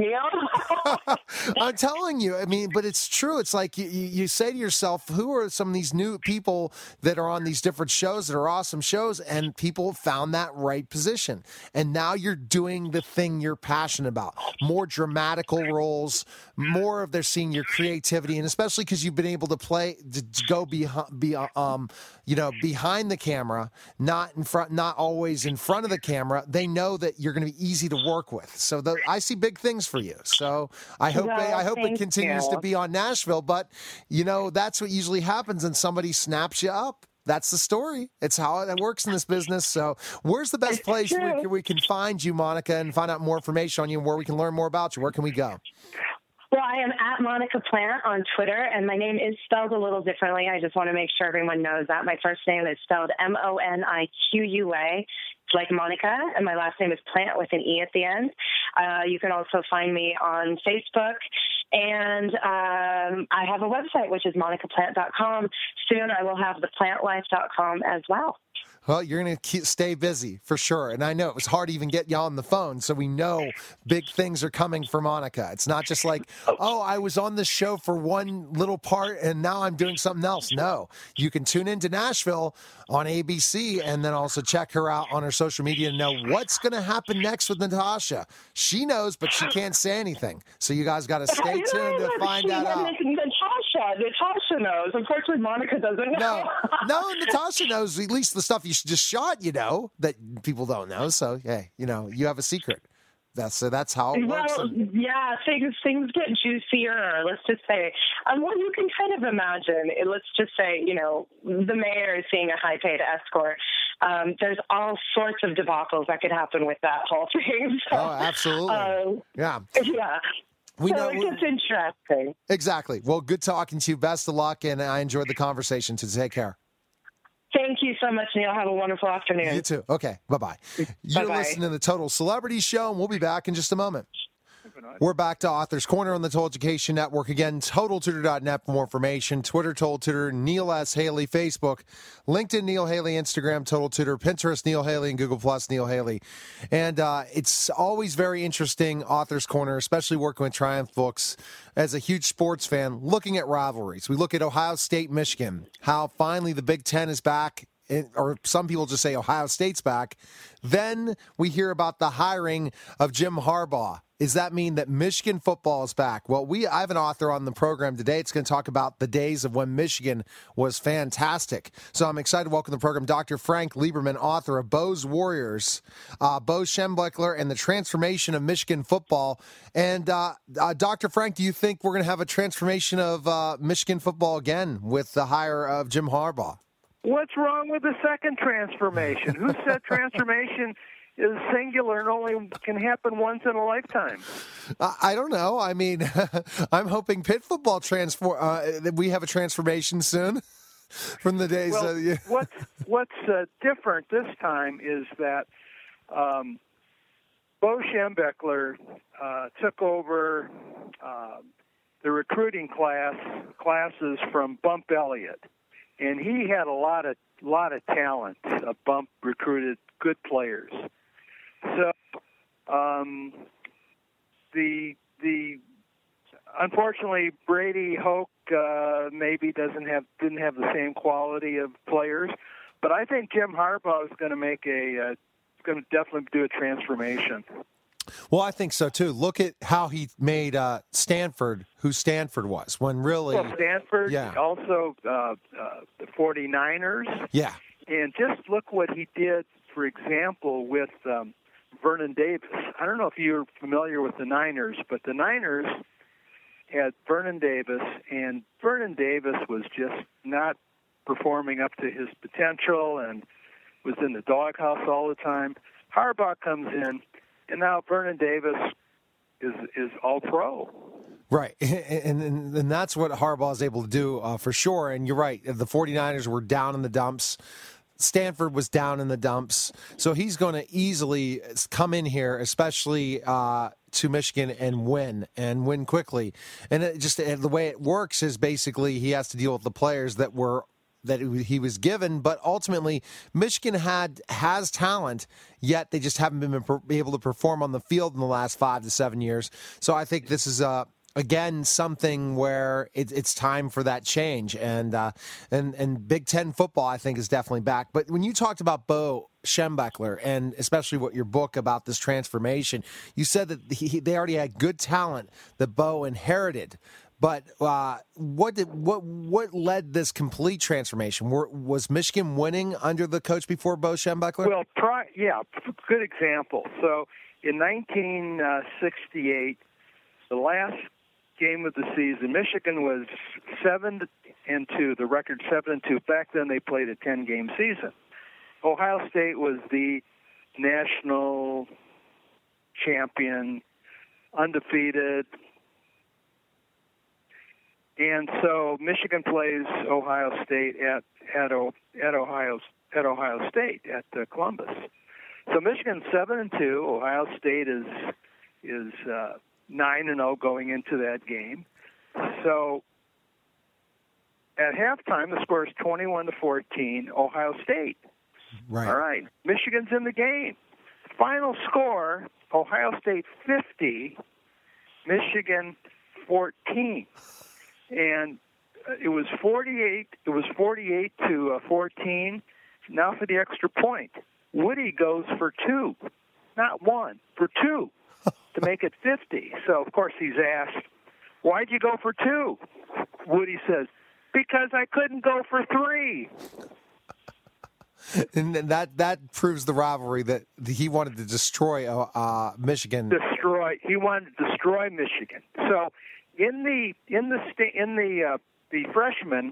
Neil. I'm telling you. I mean, but it's true. It's like you say to yourself, who are some of these new people that are on these different shows that are awesome shows, and people found that right position. And now you're doing the thing you're passionate about. More dramatical roles, more of they're seeing your creativity, and especially because you've been able to go behind the camera, not in front, not always in front of the camera. They know that you're going to be easy to work with. So I see big things for you. So I hope it continues to be on Nashville. But that's what usually happens, and somebody snaps you up. That's the story. It's how it works in this business. So where's the best place we can find you, Monica, and find out more information on you, and where we can learn more about you? Where can we go? Well, I am at Monica Plant on Twitter, and my name is spelled a little differently. I just want to make sure everyone knows that. My first name is spelled Moniqua. It's like Monica, and my last name is Plant with an E at the end. You can also find me on Facebook, and I have a website, which is monicaplant.com. Soon I will have theplantlife.com as well. Well, you're going to stay busy for sure. And I know it was hard to even get you on the phone, so we know big things are coming for Monica. It's not just like, I was on this show for one little part and now I'm doing something else. No, you can tune into Nashville on ABC and then also check her out on her social media and know what's going to happen next with Natasha. She knows, but she can't say anything. So you guys got to stay tuned to find that out. Natasha knows. Unfortunately, Monica doesn't know. No, Natasha knows at least the stuff you just shot, that people don't know. So, hey, you have a secret. That's how it works. Well, yeah, things get juicier. Let's just say, well, you can kind of imagine. Let's just say, the mayor is seeing a high-paid escort. There's all sorts of debacles that could happen with that whole thing. So, absolutely. Yeah. It's interesting. Exactly. Well, good talking to you. Best of luck, and I enjoyed the conversation. Take care. Thank you so much, Neil. Have a wonderful afternoon. You too. Okay. Bye-bye. You're listening to the Total Celebrity Show, and we'll be back in just a moment. We're back to Author's Corner on the Total Education Network. Again, TotalTutor.net for more information. Twitter, Total Tutor, Neil S. Haley, Facebook, LinkedIn, Neil Haley, Instagram, Total Tutor, Pinterest, Neil Haley, and Google+, Neil Haley. And it's always very interesting, Author's Corner, especially working with Triumph Books. As a huge sports fan, looking at rivalries. We look at Ohio State, Michigan, how finally the Big Ten is back. Or some people just say Ohio State's back. Then we hear about the hiring of Jim Harbaugh. Does that mean that Michigan football is back? Well, I have an author on the program today. It's going to talk about the days of when Michigan was fantastic. So I'm excited to welcome to the program Dr. Frank Lieberman, author of Bo's Warriors, Bo Schembechler, and the Transformation of Michigan Football. And Dr. Frank, do you think we're going to have a transformation of Michigan football again with the hire of Jim Harbaugh? What's wrong with the second transformation? Who said transformation is singular and only can happen once in a lifetime? I don't know. I mean, I'm hoping Pitt football we have a transformation soon from the days. Well, what's different this time is that Bo Schembechler took over the recruiting classes from Bump Elliott. And he had a lot of talent. Bump recruited good players. So the unfortunately Brady Hoke maybe didn't have the same quality of players, but I think Jim Harbaugh is going to definitely do a transformation. Well, I think so, too. Look at how he made Stanford who Stanford was when really... Well, Stanford, also the 49ers. Yeah. And just look what he did, for example, with Vernon Davis. I don't know if you're familiar with the Niners, but the Niners had Vernon Davis, and Vernon Davis was just not performing up to his potential and was in the doghouse all the time. Harbaugh comes in, And now Vernon Davis is all pro. Right, and that's what Harbaugh is able to do for sure. And you're right, the 49ers were down in the dumps. Stanford was down in the dumps. So he's going to easily come in here, especially to Michigan, and win quickly. And the way it works is basically he has to deal with the players that he was given, but ultimately Michigan has talent, yet they just haven't been able to perform on the field in the last 5 to 7 years. So I think this is again something where it's time for that change, and Big Ten football I think is definitely back. But when you talked about Bo Schembechler, and especially what your book about this transformation, you said that they already had good talent that Bo inherited. But what led this complete transformation? Was Michigan winning under the coach before Bo Schembechler? Well, good example. So in 1968, the last game of the season, Michigan was 7-2. The record 7-2. Back then, they played a 10-game season. Ohio State was the national champion, undefeated. And so Michigan plays Ohio State at Ohio State at Columbus. So Michigan's 7-2. Ohio State is 9-0 going into that game. So at halftime, the score is 21-14. Ohio State. Right. All right. Michigan's in the game. Final score: Ohio State 50, Michigan 14. And it was 48. It was 48-14. Now for the extra point. Woody goes for 2, not 1, for 2 to make it 50. So of course he's asked, "Why'd you go for 2?" Woody says, "Because I couldn't go for 3." And that proves the rivalry that he wanted to destroy Michigan. He wanted to destroy Michigan. So in the freshmen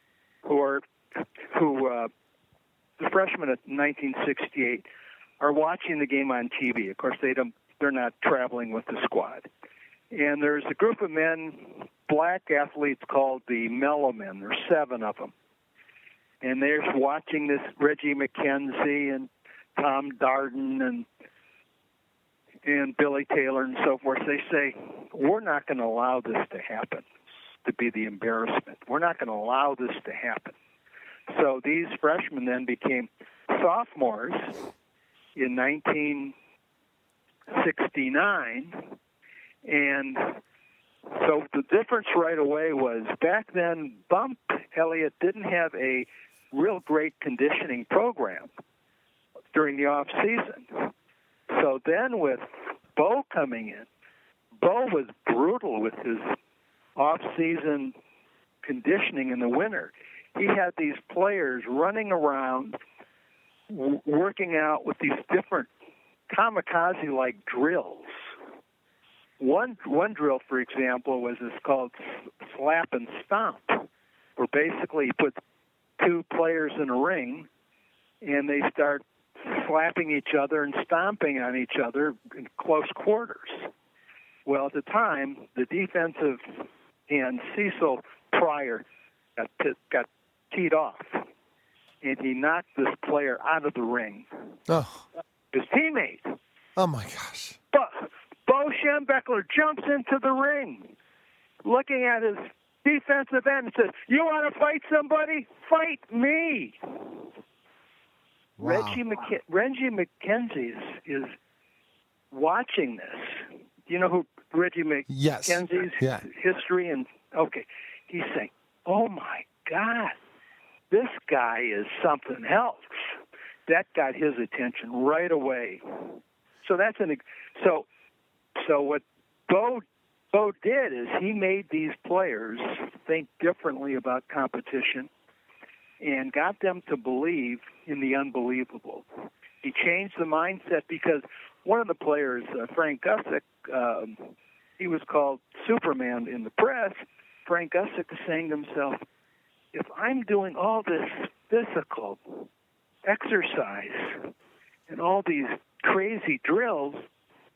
the freshmen of 1968 are watching the game on TV. Of course, they're not traveling with the squad. And there's a group of men, black athletes called the Mellow Men. There's 7 of them. And they're watching this Reggie McKenzie and Tom Darden and Billy Taylor and so forth. They say, "We're not going to allow this to happen, to be the embarrassment. We're not going to allow this to happen." So these freshmen then became sophomores in 1969. And so the difference right away was back then Bump Elliott didn't have a real great conditioning program during the off season. So then with Bo coming in, Bo was brutal with his off-season conditioning in the winter. He had these players running around, working out with these different kamikaze-like drills. One drill, for example, is called slap and stomp, where basically you put 2 players in a ring, and they start slapping each other and stomping on each other in close quarters. Well, at the time, the defensive end, Cecil Pryor, got teed off, and he knocked this player out of the ring. Oh. His teammate. Oh, my gosh. Bo Schembechler jumps into the ring, looking at his defensive end and says, "You want to fight somebody? Fight me." Wow. Reggie McKenzie is watching this. Do you know who Reggie McKenzie's history? And okay, he's saying, "Oh my God, this guy is something else." That got his attention right away. So that's so what Bo did is he made these players think differently about competition and got them to believe in the unbelievable. He changed the mindset because one of the players, Frank Gusick, he was called Superman in the press. Frank Gusick is saying to himself, "If I'm doing all this physical exercise and all these crazy drills,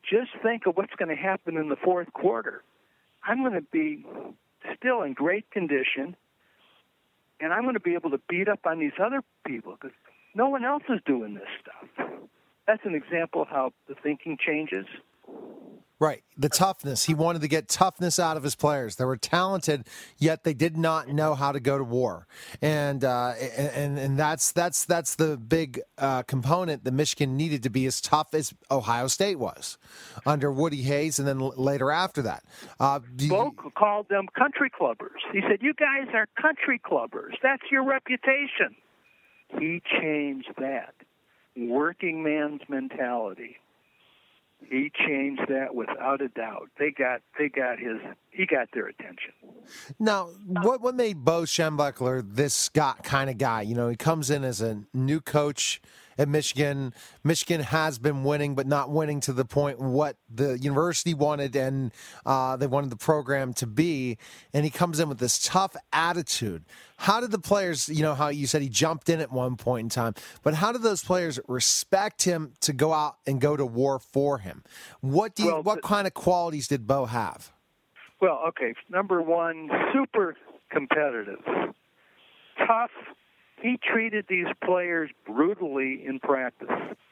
just think of what's going to happen in the fourth quarter. I'm going to be still in great condition, and I'm going to be able to beat up on these other people because no one else is doing this stuff. That's an example of how the thinking changes. Right. The toughness. He wanted to get toughness out of his players. They were talented, yet they did not know how to go to war. And that's the big component that Michigan needed to be as tough as Ohio State was under Woody Hayes and then later after that. Bo called them country clubbers. He said, "You guys are country clubbers. That's your reputation." He changed that. Working man's mentality. He changed that without a doubt. He got their attention. Now, what made Bo Schembechler this kind of guy? You know, he comes in as a new coach at Michigan. Michigan has been winning, but not winning to the point what the university wanted and they wanted the program to be. And he comes in with this tough attitude. How did the players, you know, how you said he jumped in at one point in time, but how did those players respect him to go out and go to war for him? What kind of qualities did Bo have? Well, okay, number one, super competitive, tough. He treated these players brutally in practice.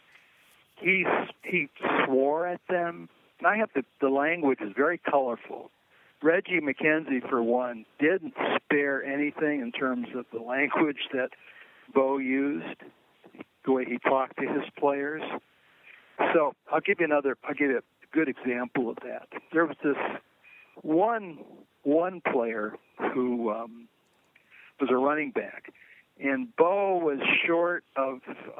He swore at them. And I have the language is very colorful. Reggie McKenzie, for one, didn't spare anything in terms of the language that Bo used, the way he talked to his players. So I'll give you a good example of that. There was this one player who was a running back, and Bo was short of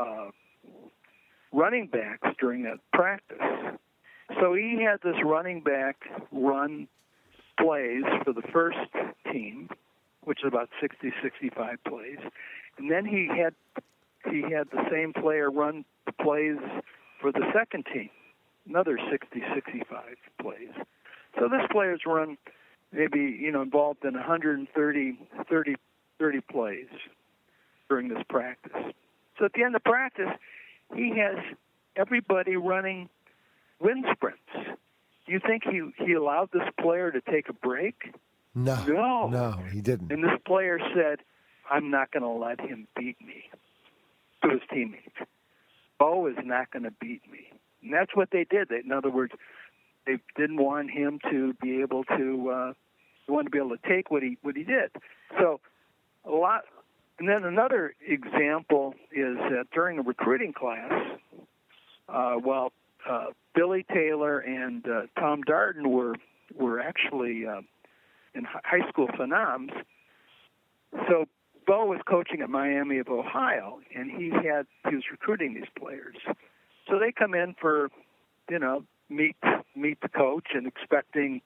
running backs during that practice. So he had this running back run plays for the first team, which is about 60, 65 plays. And then he had the same player run the plays for the second team, another 60, 65 plays. So this player's run maybe, involved in 130 plays during this practice. So at the end of practice, he has everybody running wind sprints. Do you think he allowed this player to take a break? No, he didn't. And this player said, "I'm not going to let him beat me," to his teammates. Bo is not going to beat me. And that's what they did. In other words, they didn't want him to be able to take what he did. So a lot. And then another example is that during a recruiting class, Billy Taylor and Tom Darden were actually in high school phenoms. So Bo was coaching at Miami of Ohio, and he was recruiting these players. So they come in for, meet the coach and expecting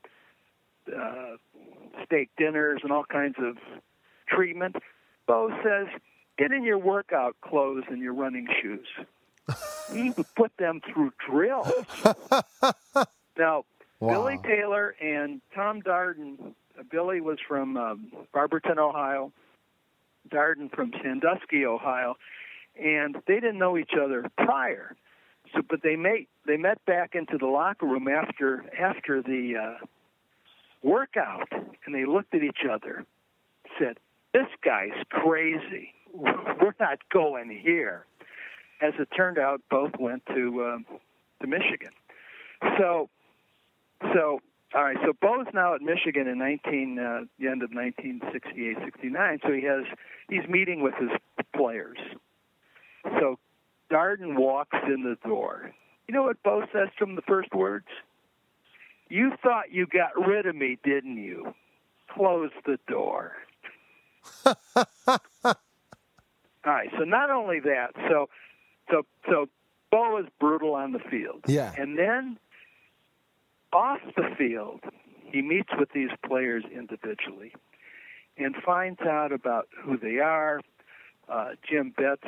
steak dinners and all kinds of treatment. Bo says, "Get in your workout clothes and your running shoes." He would put them through drills. Now, wow. Billy Taylor and Tom Darden, Billy was from Barberton, Ohio, Darden from Sandusky, Ohio, and they didn't know each other prior. So, but they met back into the locker room after the workout, and they looked at each other, said, "This guy's crazy. We're not going here." As it turned out, both went to Michigan. So all right. So Bo's now at Michigan in the end of 1968, 69. So he's meeting with his players. So Darden walks in the door. You know what Bo says from the first words? "You thought you got rid of me, didn't you? Close the door." All right. So not only that, so Bo is brutal on the field. Yeah. And then off the field, he meets with these players individually and finds out about who they are. Jim Betts'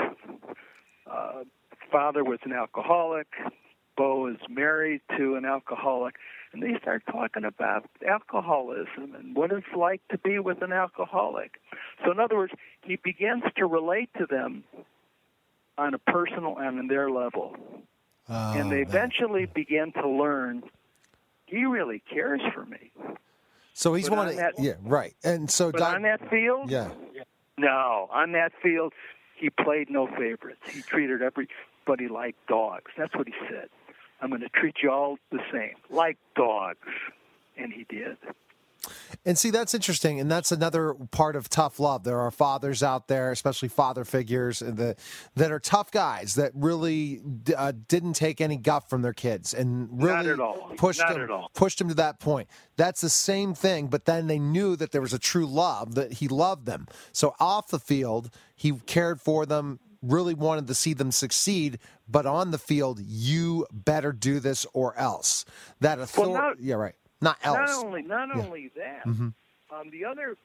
father was an alcoholic. Bo is married to an alcoholic. And they start talking about alcoholism and what it's like to be with an alcoholic. So in other words, he begins to relate to them on a personal and on their level. and they eventually began to learn he really cares for me. So he's one of yeah, right. And so on that field, yeah. No, on that field, he played no favorites. He treated everybody like dogs. That's what he said. I'm going to treat you all the same, like dogs. And he did. And see, that's interesting, and that's another part of tough love. There are fathers out there, especially father figures, that are tough guys that really didn't take any guff from their kids and really pushed them to that point. That's the same thing, but then they knew that there was a true love, that he loved them. So off the field, he cared for them, really wanted to see them succeed, but on the field, you better do this or else. That authority, yeah, right. Not else. Not only that. Mm-hmm. The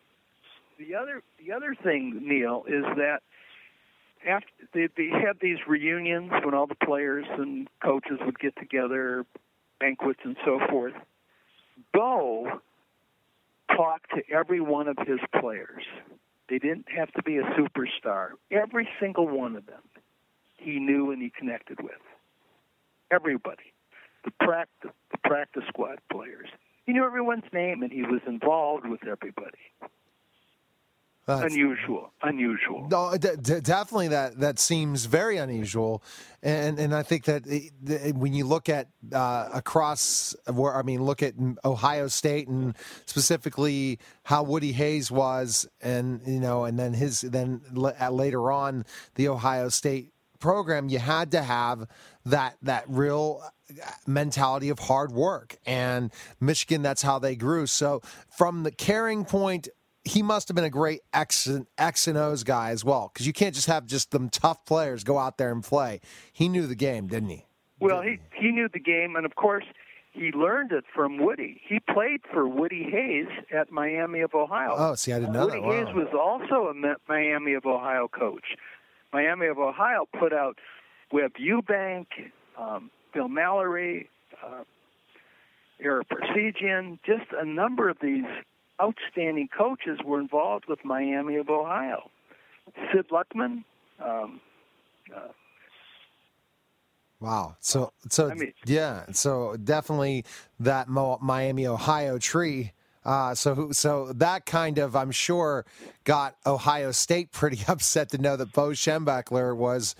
other thing, Neil, is that after they had these reunions when all the players and coaches would get together, banquets and so forth. Bo talked to every one of his players. They didn't have to be a superstar. Every single one of them he knew and he connected with. Everybody. The practice squad players. He knew everyone's name, and he was involved with everybody. Unusual. No, definitely that seems very unusual, and I think that when you look at look at Ohio State and specifically how Woody Hayes was, and then later on the Ohio State program, you had to have that real mentality of hard work, and Michigan, that's how they grew. So from the caring point, he must have been a great X and O's guy as well, because you can't just have them tough players go out there and play. He knew the game, didn't he? Well, he knew the game, and of course he learned it from Woody. He played for Woody Hayes at Miami of Ohio. Oh, see, I didn't know Woody that. Wow. Hayes was also a Miami of Ohio coach. Miami of Ohio put out Webb Eubank, Bill Mallory, Eric Persigian, just a number of these outstanding coaches were involved with Miami of Ohio. Sid Luckman. Wow. So definitely that Miami, Ohio tree. So that kind of, I'm sure, got Ohio State pretty upset to know that Bo Schembechler was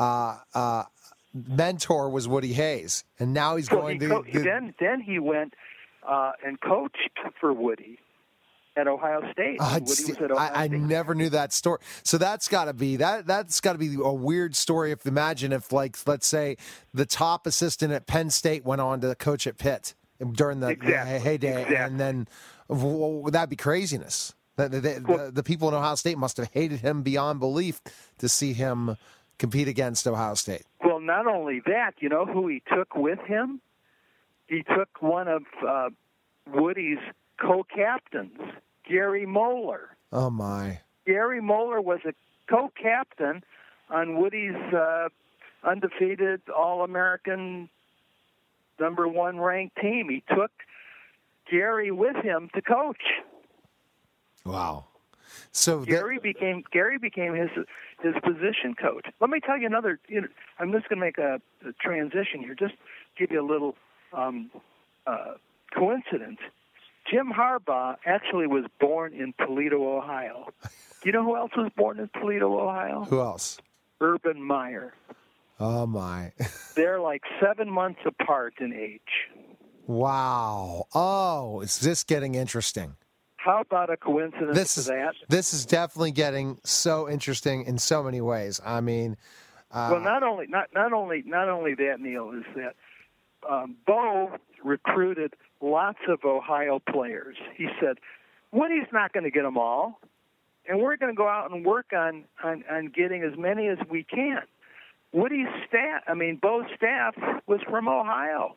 mentor was Woody Hayes, and now he's going to. Then he went and coached for Woody at Ohio State. I never knew that story. So that's got to be a weird story. Imagine if, like, let's say the top assistant at Penn State went on to coach at Pitt during the heyday, and then that'd be craziness. The people in Ohio State must have hated him beyond belief to see him compete against Ohio State. Well, not only that, you know who he took with him? He took one of Woody's co-captains, Gary Moeller. Oh, my. Gary Moeller was a co-captain on Woody's undefeated All-American #1 ranked team. He took Gary with him to coach. Wow. So Gary became his position coach. Let me tell you another. I'm just going to make a transition here. Just give you a little coincidence. Jim Harbaugh actually was born in Toledo, Ohio. Do you know who else was born in Toledo, Ohio? Who else? Urban Meyer. Oh, my. They're like 7 months apart in age. Wow. Oh, is this getting interesting? How about a coincidence to that? This is definitely getting so interesting in so many ways. I mean, well, not only that, Neil, is that Bo recruited lots of Ohio players. He said, Woody's not going to get them all, and we're going to go out and work on getting as many as we can. Bo's staff was from Ohio.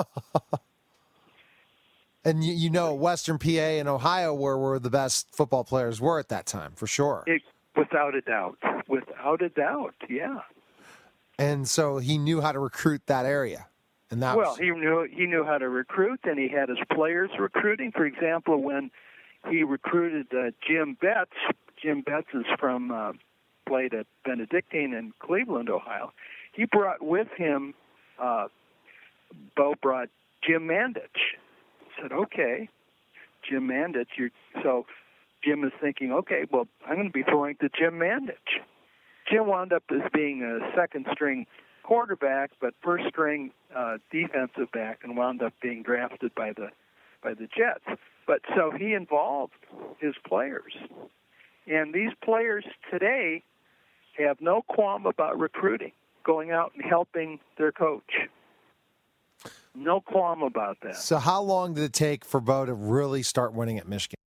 And Western PA and Ohio were the best football players were at that time, for sure. Without a doubt, yeah. And so he knew how to recruit that area. And he knew how to recruit, and he had his players recruiting. For example, when he recruited Jim Betts is from played at Benedictine in Cleveland, Ohio. He brought with him Bo brought Jim Mandich. Said, okay, Jim Mandich. So Jim is thinking, okay, well, I'm going to be throwing to Jim Mandich. Jim wound up as being a second-string quarterback, but first-string defensive back, and wound up being drafted by the Jets. But so he involved his players, and these players today have no qualm about recruiting, going out and helping their coach. No qualm about that. So how long did it take for Bo to really start winning at Michigan?